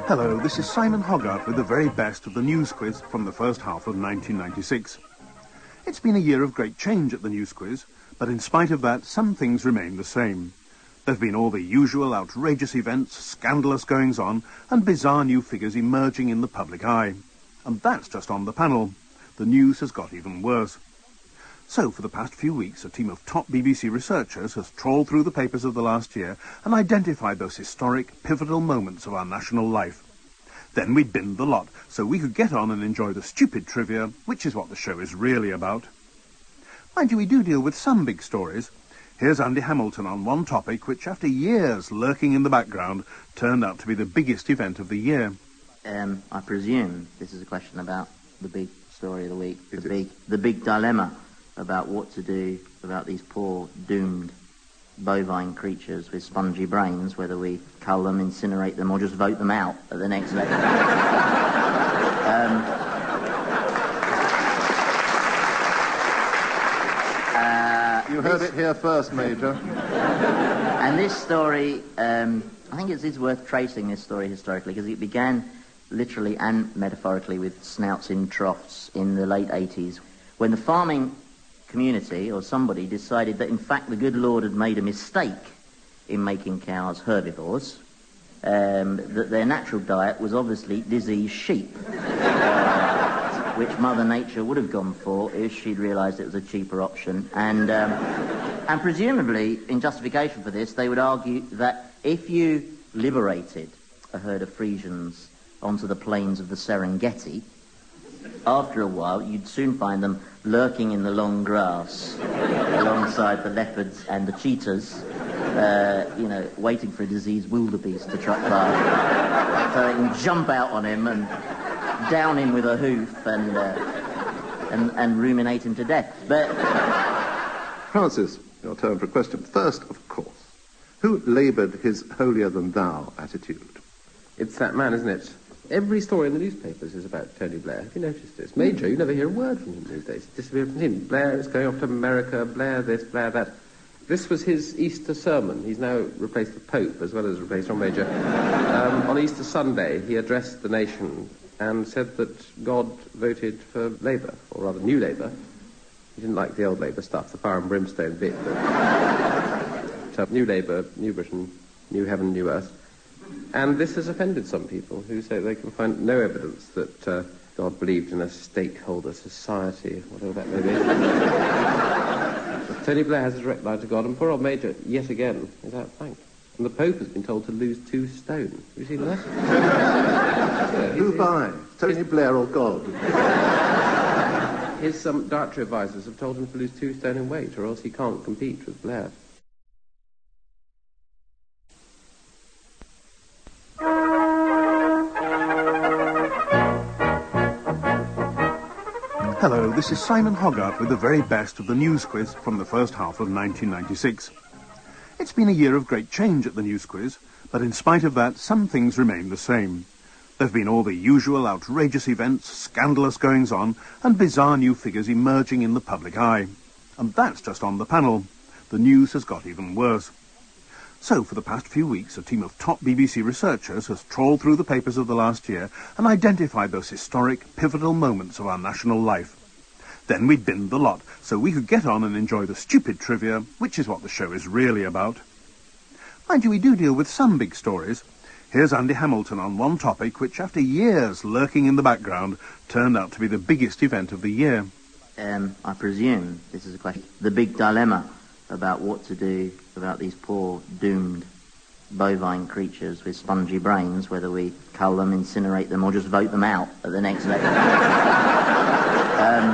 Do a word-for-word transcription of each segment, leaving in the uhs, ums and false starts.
Hello, this is Simon Hogarth with the very best of the news quiz from the first half of nineteen ninety-six. It's been a year of great change at the news quiz, but in spite of that, some things remain the same. There've been all the usual outrageous events, scandalous goings-on, and bizarre new figures emerging in the public eye. And that's just on the panel. The news has got even worse. So, for the past few weeks, a team of top B B C researchers has trawled through the papers of the last year and identified those historic, pivotal moments of our national life. Then we binned the lot, so we could get on and enjoy the stupid trivia, which is what the show is really about. Mind you, we do deal with some big stories. Here's Andy Hamilton on one topic which, after years lurking in the background, turned out to be the biggest event of the year. Um, I presume this is a question about the big story of the week, the big, the big dilemma about what to do about these poor, doomed bovine creatures with spongy brains, whether we cull them, incinerate them, or just vote them out at the next election. um, uh, you heard this, it here first, Major. And this story, um, I think it is worth tracing this story historically, because it began literally and metaphorically with snouts in troughs in the late eighties, when the farming community or somebody decided that in fact the good Lord had made a mistake in making cows herbivores, um, that their natural diet was obviously diseased sheep, uh, which Mother Nature would have gone for if she'd realised it was a cheaper option. And, um, and presumably, in justification for this, they would argue that if you liberated a herd of Frisians onto the plains of the Serengeti, after a while, you'd soon find them lurking in the long grass alongside the leopards and the cheetahs, uh, you know, waiting for a diseased wildebeest to truck by, so they can jump out on him and down him with a hoof and, uh, and, and ruminate him to death. But Francis, your turn for a question. First, of course, who laboured his holier-than-thou attitude? It's that man, isn't it? Every story in the newspapers is about Tony Blair. Have you noticed this? Major, you never hear a word from him these days. He disappeared from him. Blair is going off to America, Blair this, Blair that. This was his Easter sermon. He's now replaced the Pope as well as replaced John Major. Um, on Easter Sunday, he addressed the nation and said that God voted for Labour, or rather New Labour. He didn't like the old Labour stuff, the fire and brimstone bit. But, so, New Labour, New Britain, New Heaven, New Earth. And this has offended some people who say they can find no evidence that uh, God believed in a stakeholder society, whatever that may be. Tony Blair has a direct line to God, and poor old Major, yet again, is outranked. And the Pope has been told to lose two stone. Have you seen that? Yeah, Who by? Tony Blair or God? His um, dietary advisors have told him to lose two stone in weight, or else he can't compete with Blair. Hello, this is Simon Hogarth with the very best of the news quiz from the first half of nineteen ninety-six. It's been a year of great change at the news quiz, but in spite of that, some things remain the same. There've been all the usual outrageous events, scandalous goings-on, and bizarre new figures emerging in the public eye. And that's just on the panel. The news has got even worse. So, for the past few weeks, a team of top B B C researchers has trawled through the papers of the last year and identified those historic, pivotal moments of our national life. Then we binned the lot, so we could get on and enjoy the stupid trivia, which is what the show is really about. Mind you, we do deal with some big stories. Here's Andy Hamilton on one topic which, after years lurking in the background, turned out to be the biggest event of the year. um, I presume this is a question, the big dilemma about what to do about these poor, doomed bovine creatures with spongy brains, whether we cull them, incinerate them, or just vote them out at the next election. um,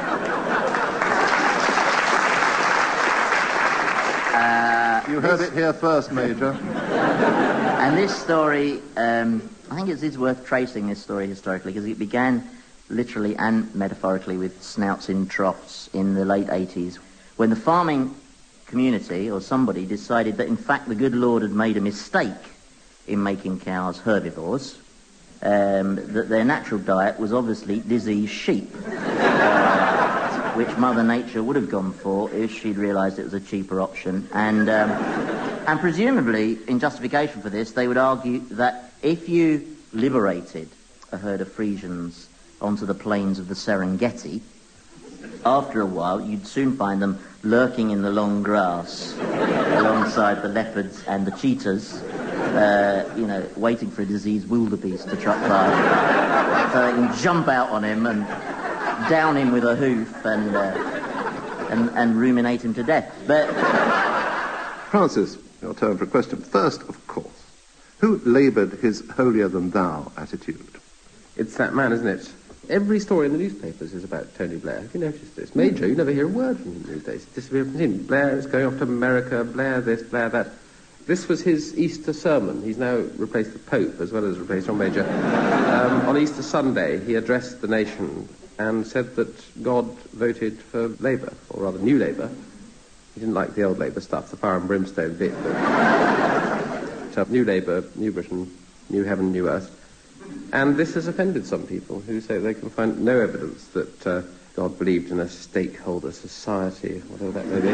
uh, You heard this, it here first, Major. And this story, um, I think it is worth tracing this story historically, because it began literally and metaphorically with snouts in troughs in the late eighties, when the farming community or somebody decided that in fact the good Lord had made a mistake in making cows herbivores, um, that their natural diet was obviously diseased sheep, uh, which Mother Nature would have gone for if she'd realised it was a cheaper option. And, um, and presumably, in justification for this, they would argue that if you liberated a herd of Frisians onto the plains of the Serengeti, after a while you'd soon find them lurking in the long grass alongside the leopards and the cheetahs, uh, you know, waiting for a diseased wildebeest to truck by, so they can jump out on him and down him with a hoof and, uh, and, and ruminate him to death. But Francis, your turn for a question. First, of course, who laboured his holier-than-thou attitude? It's that man, isn't it? Every story in the newspapers is about Tony Blair. Have you noticed this? Major, you never hear a word from him these days. He's disappeared from him. Blair is going off to America, Blair this, Blair that. This was his Easter sermon. He's now replaced the Pope as well as replaced John Major. Um, on Easter Sunday, he addressed the nation and said that God voted for Labour, or rather New Labour. He didn't like the old Labour stuff, the fire and brimstone bit. But so New Labour, New Britain, New Heaven, New Earth. And this has offended some people who say they can find no evidence that uh, God believed in a stakeholder society, whatever that may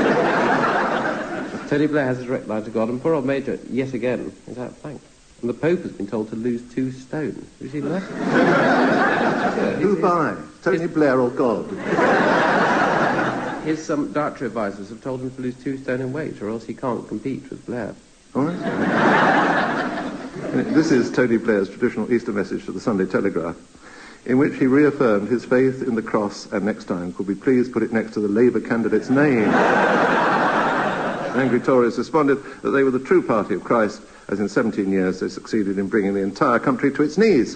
be. Tony Blair has a direct line to God, and poor old Major, yet again, is outflanked. And the Pope has been told to lose two stone. Have you seen that? Yeah, Who by? Tony Blair or God? His um, dietary advisors have told him to lose two stone in weight, or else he can't compete with Blair. All right. This is Tony Blair's traditional Easter message to the Sunday Telegraph, in which he reaffirmed his faith in the cross and next time could we please put it next to the Labour candidate's name. Angry Tories responded that they were the true party of Christ, as in seventeen years they succeeded in bringing the entire country to its knees.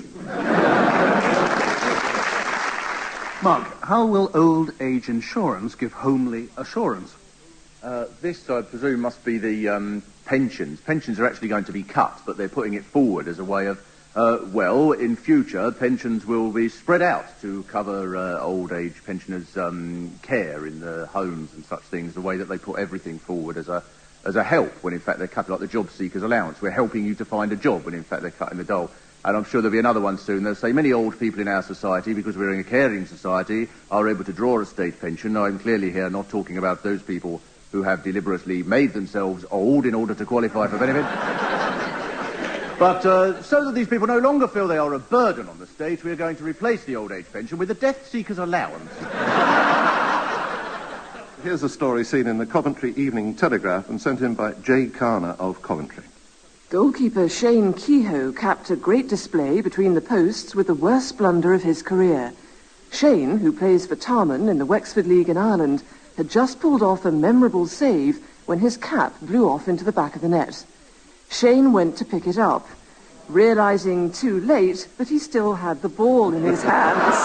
Mark, how will old age insurance give homely assurance? Uh, this, I presume, must be the um, pensions. Pensions are actually going to be cut, but they're putting it forward as a way of, uh, well, in future, pensions will be spread out to cover uh, old age pensioners' um, care in the homes and such things, the way that they put everything forward as a as a help, when in fact they're cutting like the job seekers' allowance. We're helping you to find a job, when in fact they're cutting the dole. And I'm sure there'll be another one soon. They'll say many old people in our society, because we're in a caring society, are able to draw a state pension. Now, I'm clearly here not talking about those people who have deliberately made themselves old in order to qualify for benefit. But uh, so that these people no longer feel they are a burden on the state, we are going to replace the old age pension with the death seeker's allowance. Here's a story seen in the Coventry Evening Telegraph and sent in by Jay Carner of Coventry. Goalkeeper Shane Kehoe capped a great display between the posts with the worst blunder of his career. Shane, who plays for Tarman in the Wexford League in Ireland, had just pulled off a memorable save when his cap blew off into the back of the net. Shane went to pick it up, realising too late that he still had the ball in his hands.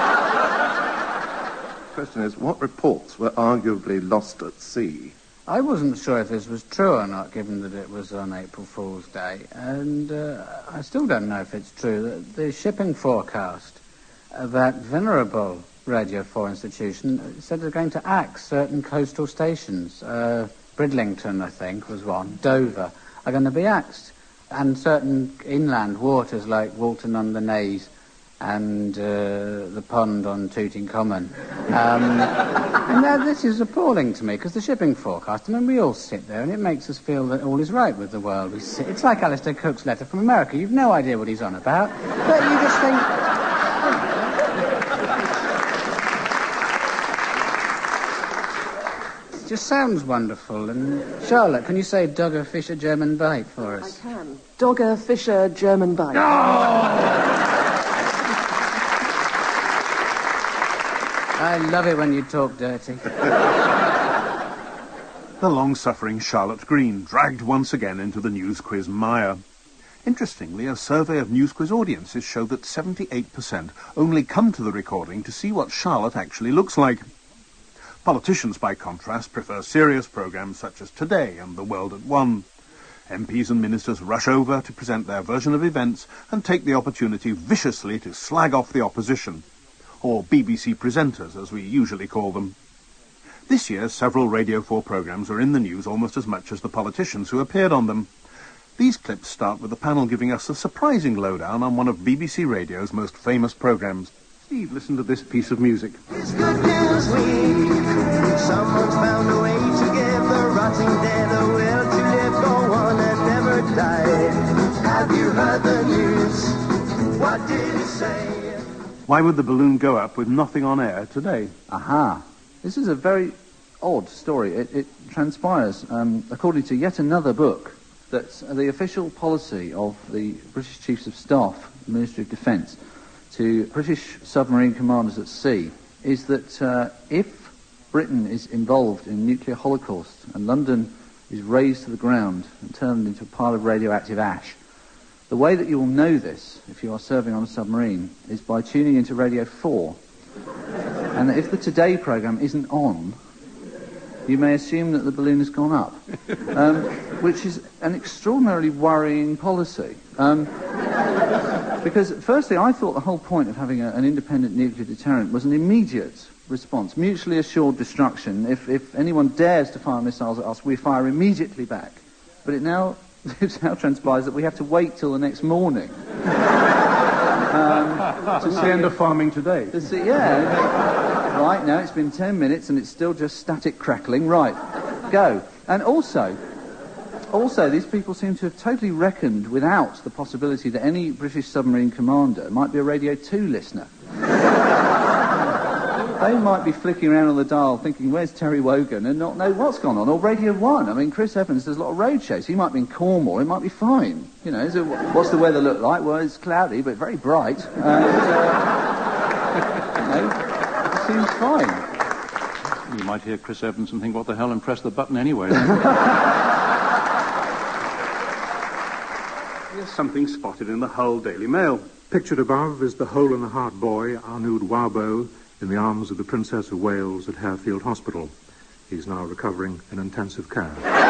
The question is, what reports were arguably lost at sea? I wasn't sure if this was true or not, given that it was on April Fool's Day, and uh, I still don't know if it's true. The, the shipping forecast, uh, that venerable Radio four institution, said they're going to axe certain coastal stations. Uh, Bridlington, I think, was one. Dover are going to be axed. And certain inland waters like Walton on the Naze and uh, the pond on Tooting Common. Um, and now this is appalling to me, because the shipping forecast, I mean, we all sit there and it makes us feel that all is right with the world. We sit, it's like Alistair Cook's letter from America. You've no idea what he's on about, but you just think... It just sounds wonderful. And Charlotte, can you say Dogger Fisher German bite for us? I can. Dogger Fisher German bite. I love it when you talk dirty. The long-suffering Charlotte Green, dragged once again into the news quiz mire. Interestingly, a survey of news quiz audiences showed that seventy-eight percent only come to the recording to see what Charlotte actually looks like. Politicians, by contrast, prefer serious programmes such as Today and The World at One. M Ps and ministers rush over to present their version of events and take the opportunity viciously to slag off the opposition, or B B C presenters, as we usually call them. This year, several Radio four programmes are in the news almost as much as the politicians who appeared on them. These clips start with the panel giving us a surprising lowdown on one of B B C Radio's most famous programmes. Steve, listen to this piece of music. It's Good News Week. Someone's found a way to give the rotting dead a will to live, go on and never die. Have you heard the news? Why would the balloon go up with nothing on air today? Aha. This is a very odd story. It, it transpires, um, according to yet another book, that the official policy of the British Chiefs of Staff, the Ministry of Defence, to British submarine commanders at sea is that uh, if Britain is involved in a nuclear holocaust and London is razed to the ground and turned into a pile of radioactive ash, the way that you will know this, if you are serving on a submarine, is by tuning into Radio four. And that if the Today programme isn't on, you may assume that the balloon has gone up, um, which is an extraordinarily worrying policy. Um, because, firstly, I thought the whole point of having a, an independent nuclear deterrent was an immediate response, mutually assured destruction. If, if anyone dares to fire missiles at us, we fire immediately back. But it now, it now transpires that we have to wait till the next morning. um, to see the end of farming today. To see, yeah. Right, now it's been ten minutes and it's still just static crackling. Right, go. And also, also, these people seem to have totally reckoned without the possibility that any British submarine commander might be a Radio two listener. They might be flicking around on the dial thinking, where's Terry Wogan, and not know what's gone on. Or Radio one. I mean, Chris Evans does a lot of road shows. He might be in Cornwall. It might be fine. You know, so what's the weather look like? Well, it's cloudy, but very bright. And, uh, you know, seems fine. You might hear Chris Evans and think, what the hell, and press the button anyway. Here's something spotted in the Hull Daily Mail. Pictured above is the hole-in-the-heart boy, Arnoud Waubo, in the arms of the Princess of Wales at Harefield Hospital. He's now recovering in intensive care.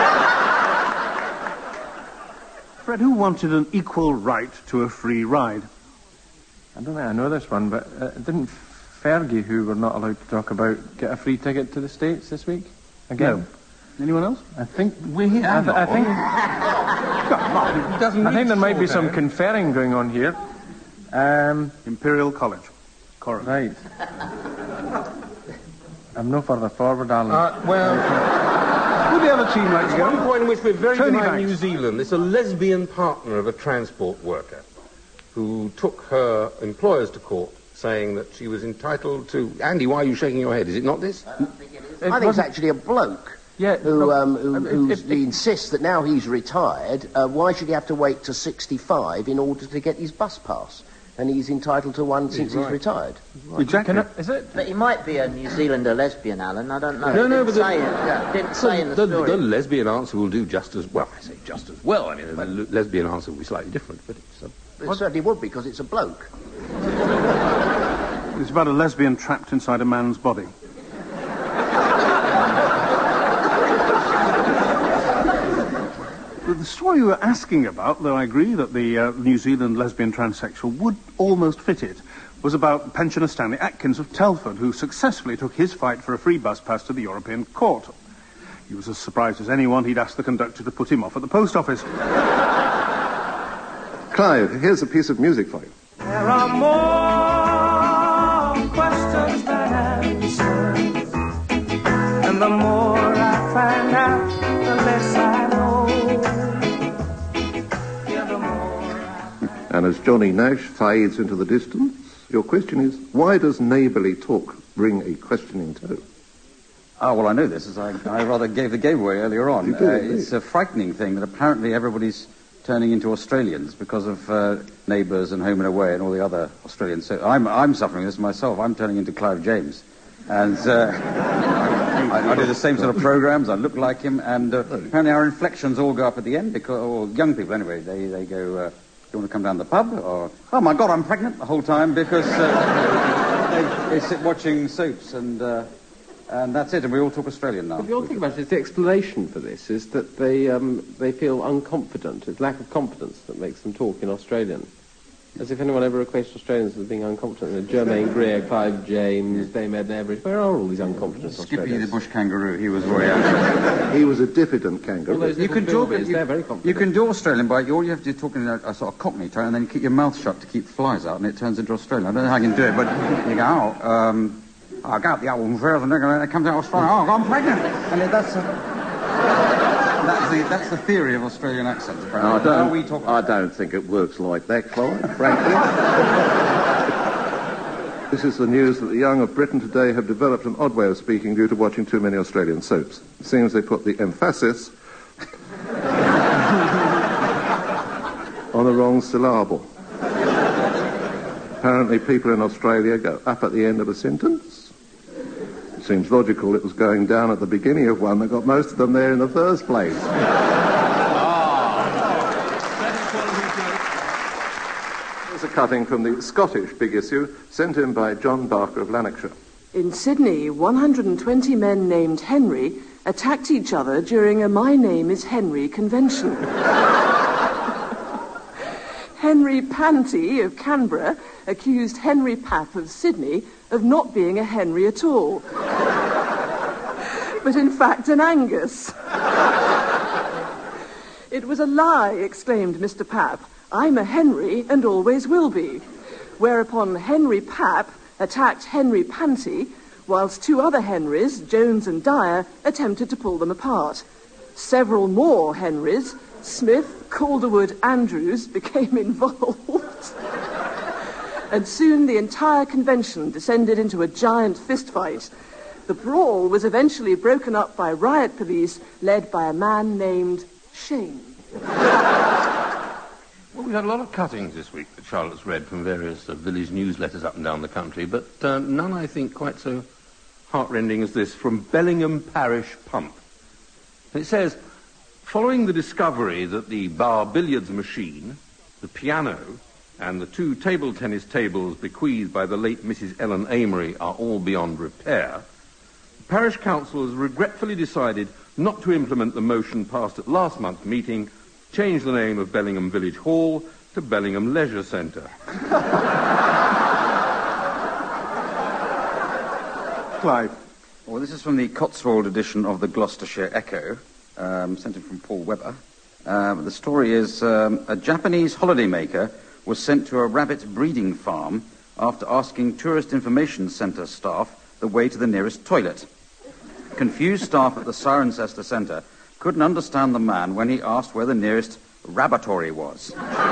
Fred, who wanted an equal right to a free ride? I don't think I know this one, but uh, didn't Fergie, who we're not allowed to talk about, get a free ticket to the States this week? Again? No. Anyone else? I think... We I, th- I think... Come on, it doesn't I think there might be some out. conferring going on here. Um, Imperial College. Correct. Right. I'm no further forward, Alan. Uh, well... Would the other team like to There's go? one point in which we're very Tony behind Banks. New Zealand. It's a lesbian partner of a transport worker who took her employers to court saying that she was entitled to... Andy, why are you shaking your head? Is it not this? I think it is. I think it's actually a bloke yeah, who, no, um, who, um, who if- if- he insists that now he's retired, uh, why should he have to wait to sixty-five in order to get his bus pass? And he's entitled to one since he's right. retired. Exactly. Can I, is it? But he might be a New Zealander lesbian, Alan. I don't know. No, no, Didn't but the- say it. Didn't So say in the, the, story. the lesbian answer will do just as well. I say just as well. I mean, the le- lesbian answer will be slightly different, but it's... Uh, It certainly would, because it's a bloke. It's about a lesbian trapped inside a man's body. The story you were asking about, though I agree that the uh, New Zealand lesbian transsexual would almost fit it, was about pensioner Stanley Atkins of Telford, who successfully took his fight for a free bus pass to the European Court. He was as surprised as anyone he'd asked the conductor to put him off at the post office. Clive, here's a piece of music for you. There are more questions than answers, and the more I find out, the less I know. Yeah, the more I... And as Johnny Nash fades into the distance, your question is, why does neighbourly talk bring a questioning tone? Ah, well, I know this, as I, I rather gave the game away earlier on. You did, Uh, indeed. it's a frightening thing that apparently everybody's turning into Australians because of uh, Neighbours and Home and Away and all the other Australians. So I'm, I'm suffering this myself. I'm turning into Clive James. And uh, I, I do the same sort of programmes. I look like him. And uh, apparently our inflections all go up at the end, because, or young people anyway, they, they go, uh, do you want to come down to the pub? Or, oh, my God, I'm pregnant the whole time, because uh, they, they sit watching soaps and... Uh, And that's it, and we all talk Australian now. If you all think about it, the explanation for this is that they um, they feel unconfident. It's lack of confidence that makes them talk in Australian. As if anyone ever equates Australians as being unconfident. You know, Germaine Greer, Clive James, Dame Edna Everett. Where are all these unconfident Skippy Australians? the bush kangaroo, he was very He was a diffident kangaroo. All those You can little talk. Bilbys, You, they're very confident. you can do Australian, but all you have to do is talk in a, a sort of Cockney tone, and then keep your mouth shut to keep flies out, and it turns into Australian. I don't know how you can do it, but you go, oh, um, I got the album first, and then it comes out Australian. Oh, I'm pregnant, and it, that's. Uh, That's the, that's the theory of Australian accents, apparently. I don't, How we talk I don't think it works like that, Clive, frankly. This is the news that the young of Britain today have developed an odd way of speaking due to watching too many Australian soaps. It seems they put the emphasis on the wrong syllable. Apparently people in Australia go up at the end of a sentence. It seems logical it was going down at the beginning of one that got most of them there in the first place. Here's a cutting from the Scottish big issue sent in by John Barker of Lanarkshire. In Sydney, one hundred twenty men named Henry attacked each other during a My Name is Henry convention. Henry Panty of Canberra accused Henry Papp of Sydney of not being a Henry at all, but in fact an Angus. It was a lie, exclaimed Mister Papp. I'm a Henry and always will be. Whereupon Henry Papp attacked Henry Panty, whilst two other Henrys, Jones and Dyer, attempted to pull them apart. Several more Henrys, Smith, Calderwood, Andrews, became involved. And soon the entire convention descended into a giant fistfight. The brawl was eventually broken up by riot police led by a man named Shane. Well, we've had a lot of cuttings this week that Charlotte's read from various uh, village newsletters up and down the country, but uh, none, I think, quite so heartrending as this from Bellingham Parish Pump. And it says, following the discovery that the bar billiards machine, the piano, and the two table tennis tables bequeathed by the late Missus Ellen Amory are all beyond repair, the parish council has regretfully decided not to implement the motion passed at last month's meeting, change the name of Bellingham Village Hall to Bellingham Leisure Centre. Clive. Well, this is from the Cotswold edition of the Gloucestershire Echo, um, sent in from Paul Webber. Uh, the story is um, a Japanese holidaymaker was sent to a rabbit breeding farm after asking Tourist Information Centre staff the way to the nearest toilet. Confused staff at the Cirencester Centre couldn't understand the man when he asked where the nearest rabbitory was.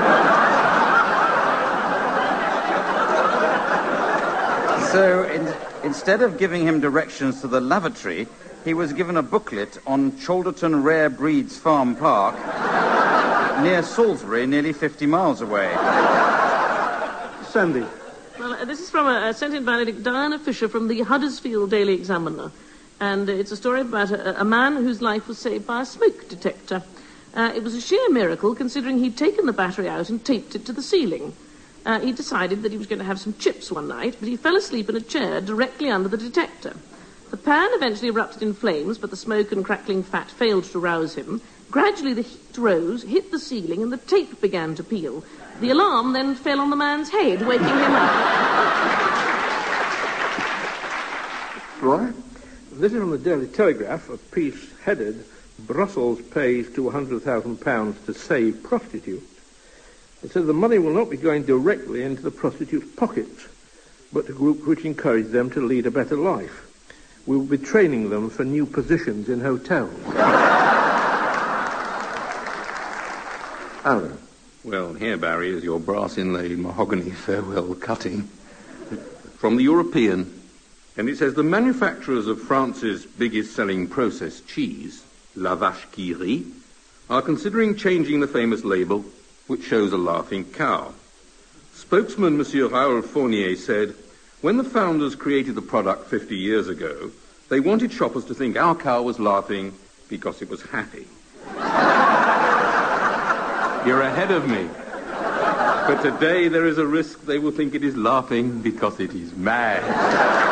So in, instead of giving him directions to the lavatory, he was given a booklet on Chalderton Rare Breeds Farm Park near Salisbury, nearly fifty miles away. Sandy. Well, uh, this is from a, a sent in by Diana Fisher from the Huddersfield Daily Examiner. And uh, it's a story about a, a man whose life was saved by a smoke detector. Uh, it was a sheer miracle, considering he'd taken the battery out and taped it to the ceiling. Uh, he decided that he was going to have some chips one night, but he fell asleep in a chair directly under the detector. The pan eventually erupted in flames, but the smoke and crackling fat failed to rouse him. Gradually the heat rose, hit the ceiling, and the tape began to peel. The alarm then fell on the man's head, waking him up. Roy? This is from the Daily Telegraph, a piece headed, Brussels pays two hundred thousand pounds to save prostitutes. It says the money will not be going directly into the prostitutes' pockets, but to groups which encourage them to lead a better life. We will be training them for new positions in hotels. Alan. Well, here, Barry, is your brass-inlaid mahogany farewell cutting from the European. And it says the manufacturers of France's biggest-selling processed cheese, La Vache qui rit, are considering changing the famous label, which shows a laughing cow. Spokesman Monsieur Raoul Fournier said, when the founders created the product fifty years ago, they wanted shoppers to think our cow was laughing because it was happy. You're ahead of me. But today there is a risk they will think it is laughing because it is mad.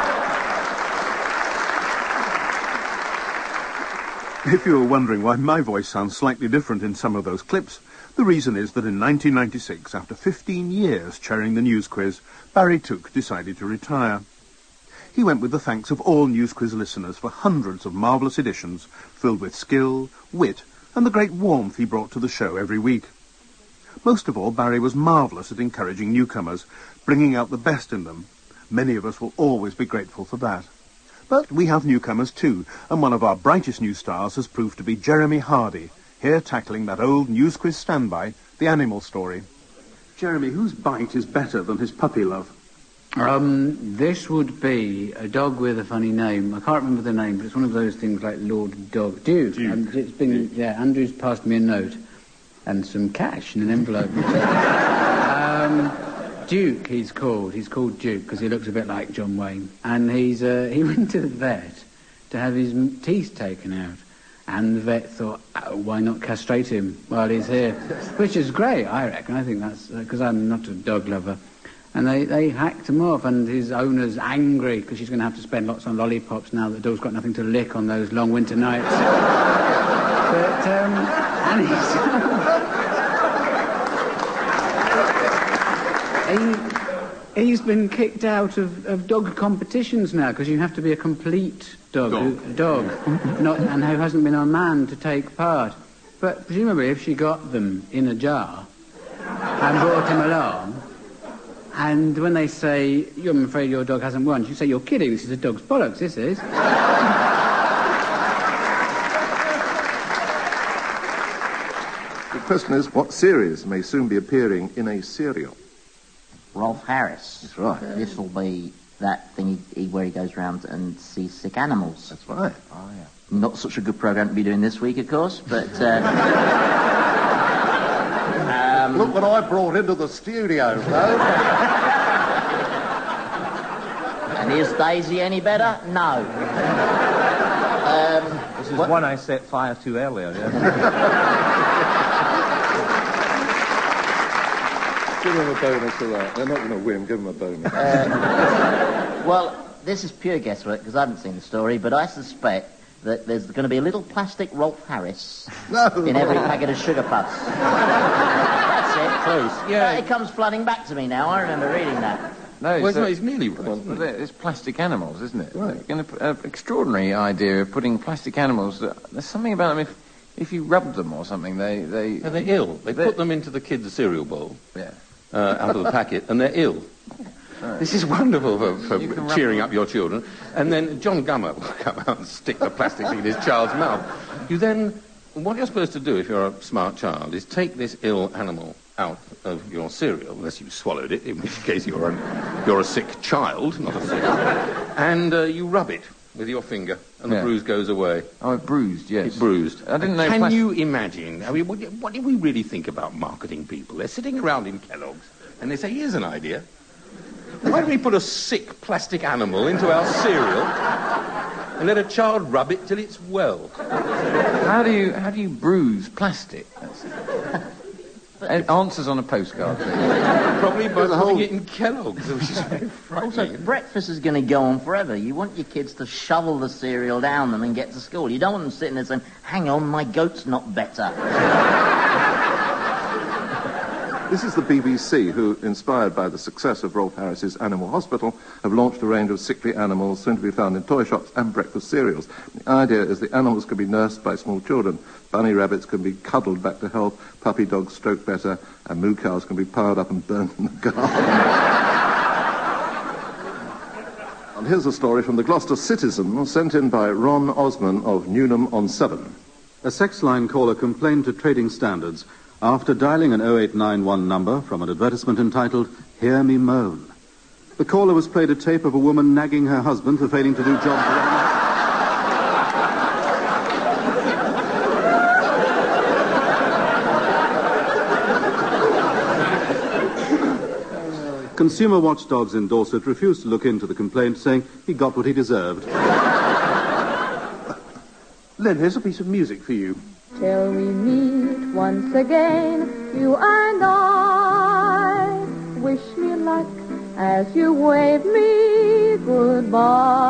If you were wondering why my voice sounds slightly different in some of those clips, the reason is that in nineteen ninety-six, after fifteen years chairing the news quiz, Barry Took decided to retire. He went with the thanks of all News Quiz listeners for hundreds of marvellous editions filled with skill, wit, and the great warmth he brought to the show every week. Most of all, Barry was marvellous at encouraging newcomers, bringing out the best in them. Many of us will always be grateful for that. But we have newcomers too, and one of our brightest new stars has proved to be Jeremy Hardy, here tackling that old News Quiz standby, The Animal Story. Jeremy, whose bite is better than his puppy love? Um, this would be a dog with a funny name. I can't remember the name, but it's one of those things like Lord Dog. Duke. Duke. And it's been, yeah, Andrew's passed me a note and some cash in an envelope. um, Duke, he's called. He's called Duke because he looks a bit like John Wayne. And he's uh, he went to the vet to have his m- teeth taken out. And the vet thought, oh, why not castrate him while he's here? Which is great, I reckon. I think that's... Because uh, I'm not a dog lover. And they, they hacked him off, and his owner's angry because she's going to have to spend lots on lollipops now that the dog's got nothing to lick on those long winter nights. But, um... And he's... he, he's been kicked out of, of dog competitions now because you have to be a complete dog, Dog. who, dog not, and who hasn't been a man to take part. But presumably if she got them in a jar and brought him along, and when they say, I'm afraid your dog hasn't won, you say, you're kidding, this is a dog's bollocks, this is. The question is, what series may soon be appearing in a serial? Rolf Harris. That's right. This will be that thing he, he, where he goes round and sees sick animals. That's right. Oh, yeah. Not such a good programme to be doing this week, of course, but... Uh, um, Look what I brought into the studio, though. And is Daisy any better? No. Um, This is what? one I set fire to earlier, yeah. Give them a bonus for that. They're not going to win. Give them a bonus. Uh, well, this is pure guesswork because I haven't seen the story, but I suspect that there's going to be a little plastic Rolf Harris No. in every packet of sugar puffs. That's it, please. Yeah. Uh, it comes flooding back to me now. I remember reading that. No, Well, it's, it's, a- not, it's nearly right. Well, it's plastic animals, isn't it? Right. An uh, extraordinary idea of putting plastic animals. That, there's something about them. If if you rub them or something, they they Yeah, they're ill. They They're- put them into the kids' cereal bowl yeah. uh, out of the packet, and they're ill. This is wonderful for, for You can rub cheering them. up your children. And then John Gummer will come out and stick the plastic thing in his child's mouth. You then, what you're supposed to do if you're a smart child is take this ill animal out of your cereal, unless you've swallowed it, in which case you're a, you're a sick child, not a sick, and uh, you rub it with your finger, and Yeah. the bruise goes away. Oh, it bruised. Yes. It bruised. I didn't know. Can plas- you imagine? I mean, what, do- what do we really think about marketing people? They're sitting around in Kellogg's, and they say, here's an idea. Why don't we put a sick plastic animal into our cereal and let a child rub it till it's well? How do you how do you bruise plastic? That's... Uh, answers on a postcard, please. Probably by There's a putting whole- it in Kellogg's, which is very Also, frightening. breakfast is going to go on forever. You want your kids to shovel the cereal down them and get to school. You don't want them sitting there saying, hang on, my goat's not better. This is the B B C who, inspired by the success of Rolf Harris's Animal Hospital, have launched a range of sickly animals soon to be found in toy shops and breakfast cereals. The idea is the animals can be nursed by small children. Bunny rabbits can be cuddled back to health, puppy dogs stroke better, and moo cows can be powered up and burnt in the garden. And here's a story from the Gloucester Citizen, sent in by Ron Osman of Newnham on Severn. A sex line caller complained to Trading Standards after dialing an oh eight nine one number from an advertisement entitled Hear Me Moan. The caller was played a tape of a woman nagging her husband for failing to do jobs around. Consumer watchdogs in Dorset refused to look into the complaint, saying he got what he deserved. Len, here's a piece of music for you. Till we meet once again, you and I. Wish me luck as you wave me goodbye.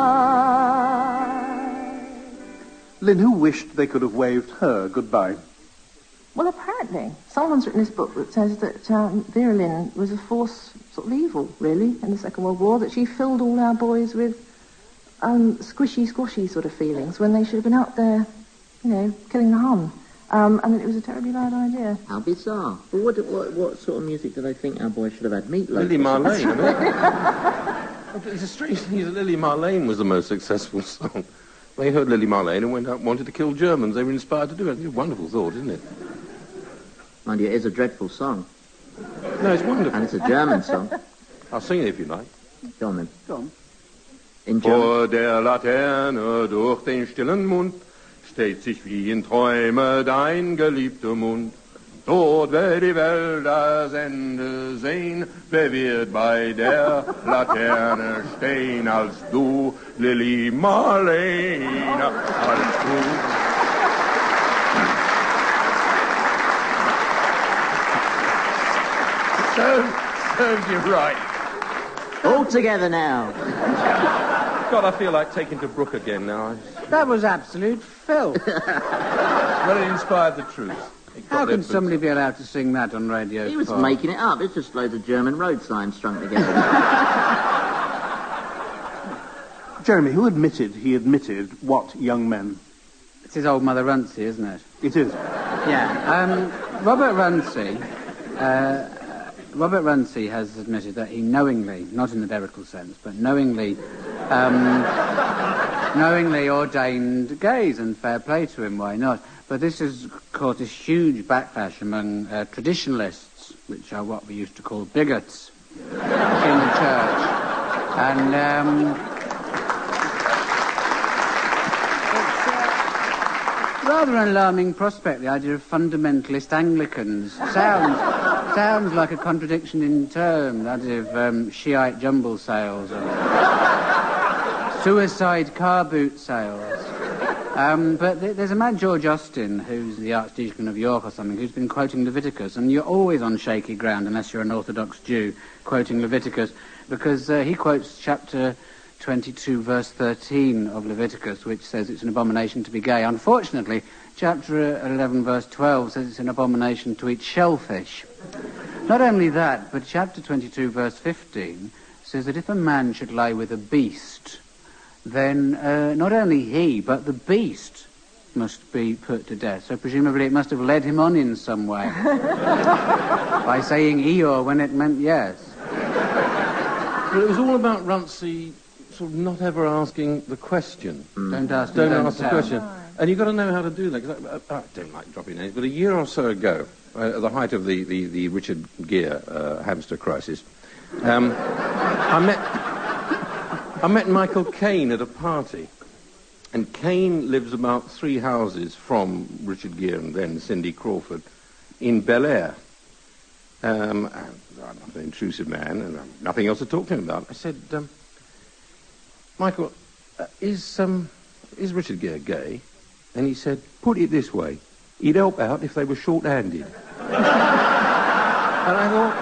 Lynn, who wished they could have waved her goodbye? Well, apparently, someone's written this book that says that um, Vera Lynn was a force sort of evil, really, in the Second World War, that she filled all our boys with um, squishy, squashy sort of feelings when they should have been out there, you know, killing the Hun. Um, and that it was a terribly bad idea. How bizarre. Well, what, what, what sort of music do they think our boys should have had? Meatloaf? Lily Marlene, I mean. It's a strange thing that Lily Marlene was the most successful song. They heard Lily Marlene and went out and wanted to kill Germans. They were inspired to do it. It's a wonderful thought, isn't it? Mind you, it is a dreadful song. No, it's wonderful. And it's a German song. I'll sing it if you like. Go on then. Go on. In German. Vor der Laterne durch den stillen Mund steht sich wie in Träume dein geliebter Mund. Dort wird die Welt das Ende sehen. Wer wird bei der Laterne stehen als du, Lili Marlene, als du. So, serves you right. All together now. God, I feel like taking to Brooke again now. That was absolute filth. Well, it inspired the troops. How can somebody be allowed to sing that on Radio He was four? making it up. It's just loads of German road signs strung together. Jeremy, who admitted he admitted what young men? It's his old mother Runcie, isn't it? It is. Yeah. Um, Robert Runcie... Uh, Robert Runcie has admitted that he knowingly, not in the derogatory sense, but knowingly, um, knowingly ordained gays, and fair play to him, why not? But this has caused a huge backlash among uh, traditionalists, which are what we used to call bigots, in the church. And um, it's a rather an alarming prospect, the idea of fundamentalist Anglicans. Sounds... Sounds like a contradiction in terms, that of um, Shiite jumble sales or suicide car boot sales. Um, but th- there's a man, George Austin, who's the Archdeacon of York or something, who's been quoting Leviticus, and you're always on shaky ground unless you're an Orthodox Jew quoting Leviticus, because uh, he quotes chapter twenty-two, verse thirteen of Leviticus, which says it's an abomination to be gay. Unfortunately, chapter eleven, verse twelve says it's an abomination to eat shellfish. Not only that, but chapter twenty-two, verse fifteen says that if a man should lie with a beast, then uh, not only he, but the beast must be put to death. So presumably it must have led him on in some way by saying Eeyore when it meant yes. But it was all about Runcie sort of not ever asking the question. Mm. Don't ask Don't, don't ask the tell. question. And you've got to know how to do that. Cause I, I don't like dropping names, but a year or so ago, uh, at the height of the, the, the Richard Gere uh, hamster crisis, um, I met I met Michael Caine at a party. And Caine lives about three houses from Richard Gere and then Cindy Crawford in Bel Air. Um, and I'm not an intrusive man, and I've nothing else to talk to him about. I said, um, Michael, uh, is um, is Richard Gere gay? And he said, put it this way, he'd help out if they were short-handed. And I thought,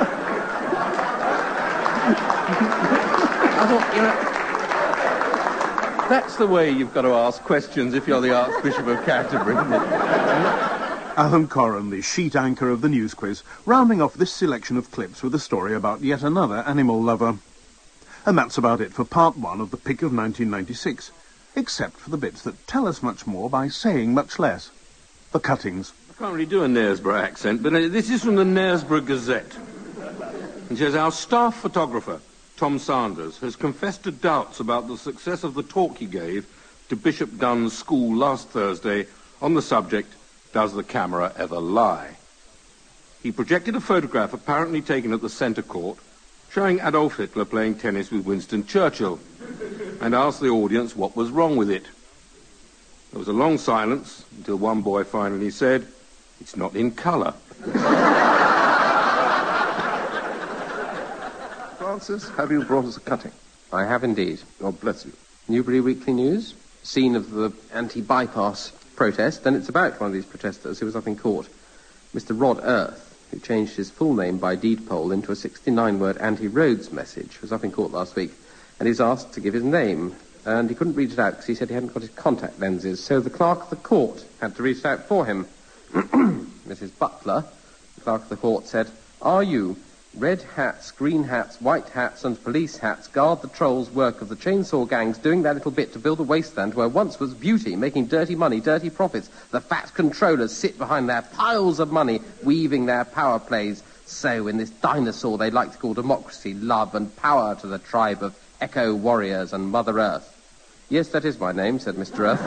I thought, you know, that's the way you've got to ask questions if you're the Archbishop of Canterbury, isn't it? Alan Corran, the sheet anchor of the news quiz, rounding off this selection of clips with a story about yet another animal lover. And that's about it for part one of the pick of nineteen ninety-six, except for the bits that tell us much more by saying much less. The cuttings. I can't really do a Knaresborough accent, but uh, this is from the Knaresborough Gazette. It says, our staff photographer, Tom Sanders, has confessed to doubts about the success of the talk he gave to Bishop Dunn's school last Thursday on the subject, does the camera ever lie? He projected a photograph apparently taken at the centre court showing Adolf Hitler playing tennis with Winston Churchill and asked the audience what was wrong with it. There was a long silence until one boy finally said, it's not in colour. Francis, have you brought us a cutting? I have indeed. God bless you. Newbury Weekly News, scene of the anti-bypass protest, and it's about one of these protesters who was up in court, Mister Rod Earth, who changed his full name by deed poll into a sixty-nine word anti-roads message, was up in court last week, and he's asked to give his name, and he couldn't read it out because he said he hadn't got his contact lenses, so the clerk of the court had to read it out for him. Missus Butler, the clerk of the court, said, are you, red hats, green hats, white hats, and police hats, guard the trolls' work of the chainsaw gangs doing their little bit to build a wasteland where once was beauty, making dirty money, dirty profits. The fat controllers sit behind their piles of money, weaving their power plays. So in this dinosaur they like to call democracy, love, and power to the tribe of Echo Warriors and Mother Earth. Yes, that is my name, said Mister Earth.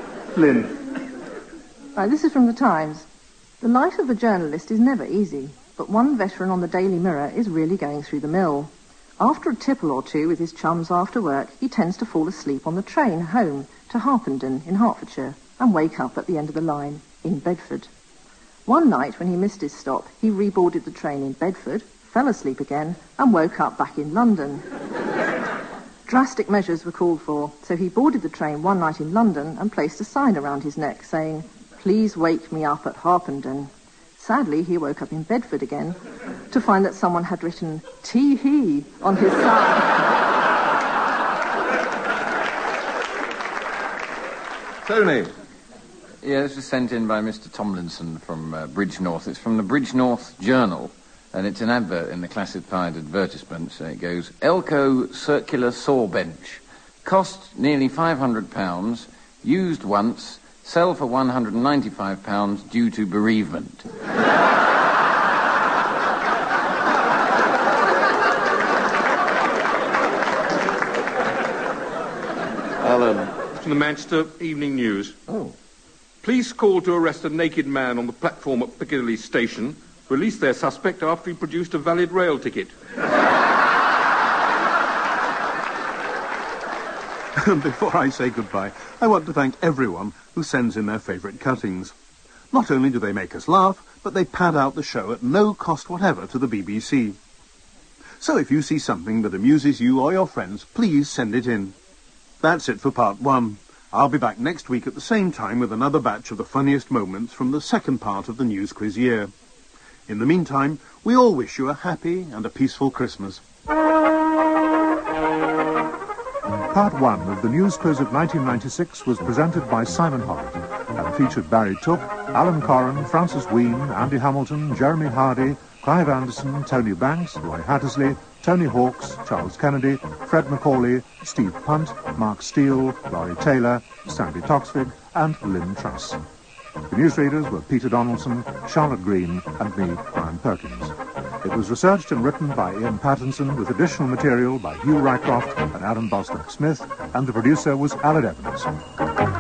Lynn. Right, this is from the Times. The life of a journalist is never easy. but one veteran on the Daily Mirror is really going through the mill. After a tipple or two with his chums after work, he tends to fall asleep on the train home to Harpenden in Hertfordshire and wake up at the end of the line in Bedford. One night when he missed his stop, he reboarded the train in Bedford, fell asleep again and woke up back in London. Drastic measures were called for, so he boarded the train one night in London and placed a sign around his neck saying, "Please wake me up at Harpenden." Sadly, he woke up in Bedford again to find that someone had written "Tee-hee" on his sign. Tony. Yeah, this was sent in by Mister Tomlinson from uh, Bridgnorth. It's from the Bridgnorth Journal, and it's an advert in the classified advertisements. It goes, Elco Circular Saw Bench. Cost nearly five hundred pounds, used once, sell for one hundred ninety-five pounds due to bereavement. Alan. From the Manchester Evening News. Oh. Police called to arrest a naked man on the platform at Piccadilly Station. Released their suspect after he produced a valid rail ticket. Before I say goodbye, I want to thank everyone who sends in their favourite cuttings. Not only do they make us laugh, but they pad out the show at no cost whatever to the B B C. So if you see something that amuses you or your friends, please send it in. That's it for part one. I'll be back next week at the same time with another batch of the funniest moments from the second part of the News Quiz year. In the meantime, we all wish you a happy and a peaceful Christmas. Part one of the News Quiz of nineteen ninety-six was presented by Simon Hoggart and featured Barry Took, Alan Corran, Francis Wheen, Andy Hamilton, Jeremy Hardy, Clive Anderson, Tony Banks, Roy Hattersley, Tony Hawkes, Charles Kennedy, Fred Macaulay, Steve Punt, Mark Steele, Laurie Taylor, Stanley Toxvig and Lynn Truss. The newsreaders were Peter Donaldson, Charlotte Green and me, Brian Perkins. It was researched and written by Ian Pattinson with additional material by Hugh Rycroft and Adam Bostock Smith, and the producer was Alan Evans.